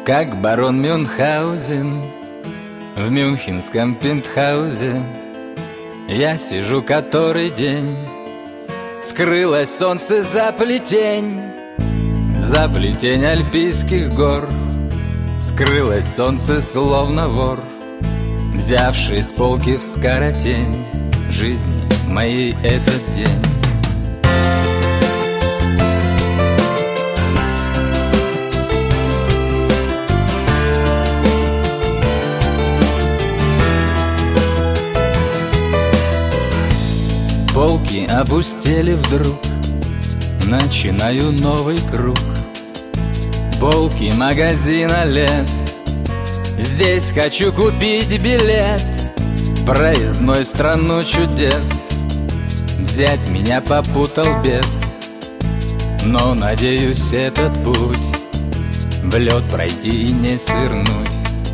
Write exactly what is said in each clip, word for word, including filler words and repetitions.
Как барон Мюнхгаузен в мюнхенском пентхаузе я сижу который день. Скрылось солнце за плетень, за плетень альпийских гор. Скрылось солнце словно вор, взявший с полки вскоротень жизни моей этот день. Полки опустели вдруг, начинаю новый круг. Полки магазина лет, здесь хочу купить билет, проездной в страну чудес. Взять меня попутал бес, но, надеюсь, этот путь в лед пройти и не свернуть.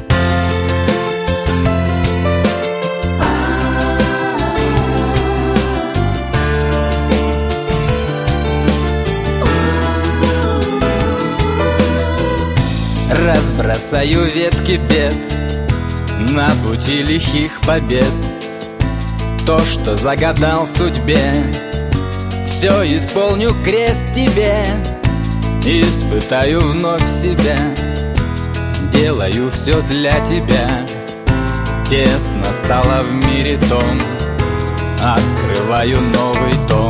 Разбросаю ветки бед на пути лихих побед. То, что загадал судьбе, все исполню, крест тебе. Испытаю вновь себя, делаю все для тебя. Тесно стало в мире том, открываю новый том.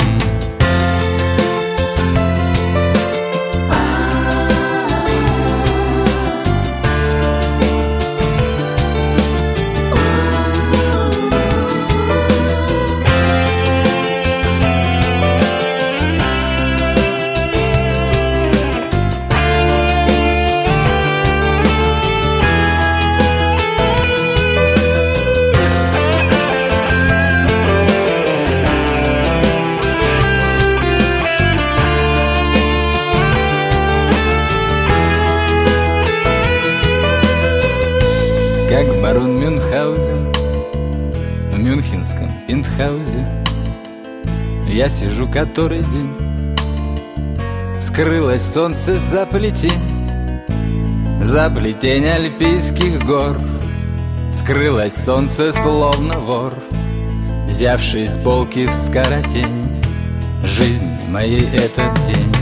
Как барон Мюнхгаузен в мюнхенском пентхаузе я сижу который день. Скрылось солнце за плетень, за плетень альпийских гор. Скрылось солнце словно вор, взявший с полки вскоротень жизнь моей этот день.